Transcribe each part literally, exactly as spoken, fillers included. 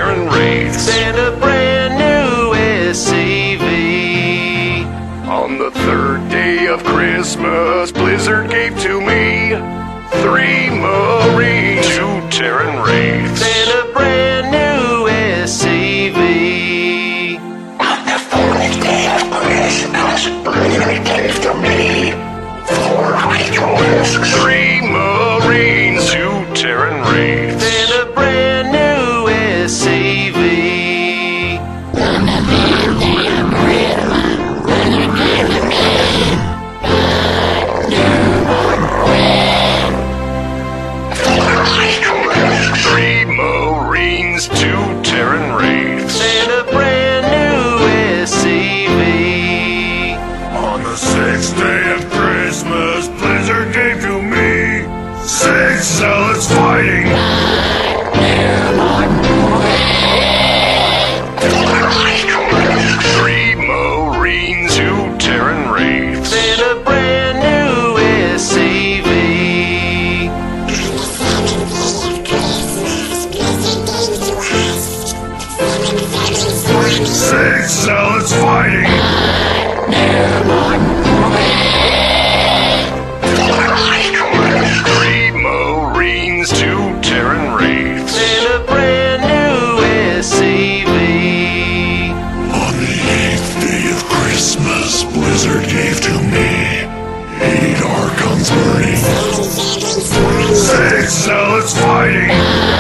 Terran Wraiths, and a brand new S C V. On the third day of Christmas, Blizzard gave to me three Marines, two Terran Wraiths, and a brand new S C V. On the fourth day of Christmas, Blizzard gave to me four Hydralisks, three Marines, two Terran Wraiths, and a brand new S C V. three Marines, two Terran Wraiths, And a brand new S C V. On the sixth day of Christmas, Blizzard gave to me six zealots fighting, three Marines, two Terran Wraiths, And a brand new S C V. six zealots fighting, three Marines, two Terran Wraiths, And a brand new S C V. On the eighth day of Christmas, Blizzard gave to me eight Archons burning, six zealots fighting,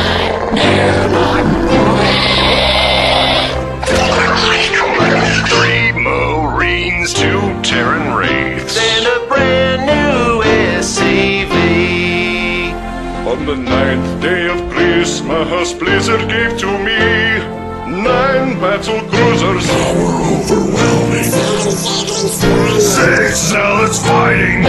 three Marines, two Terran Wraiths, And a brand new S C V. On the ninth day of Christmas, Blizzard gave to me nine battle cruisers, power overwhelming, six zealots fighting,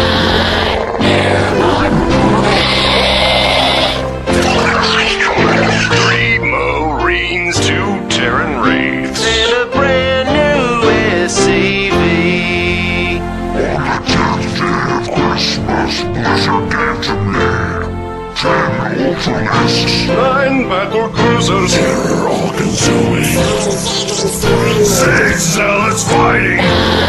three Marines, two Terran Wraiths, And a brand new S C V. On the tenth day of Christmas, Blizzard gave to me ten Ultralisks, nine battle cruisers, terror all-consuming, six zealots fighting,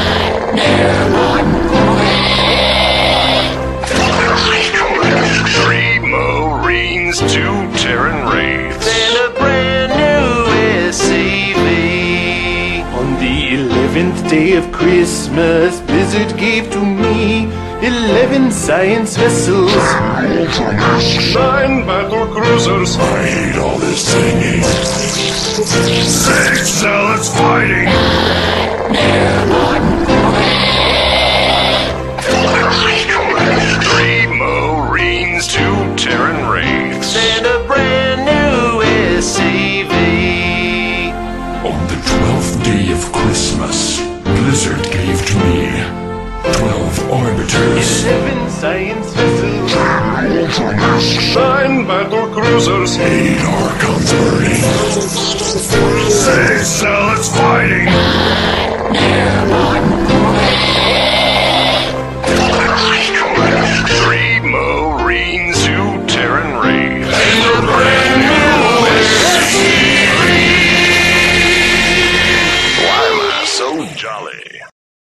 three Marines, two Terran Wraiths, And a brand new S C V. On the eleventh day of Christmas, Blizzard gave to me eleven science vessels, nine battle cruisers. I hate all this singing. Six zealots fighting, three Marines, two Terran Wraiths, And a brand new S C V. On the twelfth day of Christmas, Blizzard gave to me twelve Arbiters, eleven science vessels, nine battle cruisers, eight Archons burning, six zealots fighting,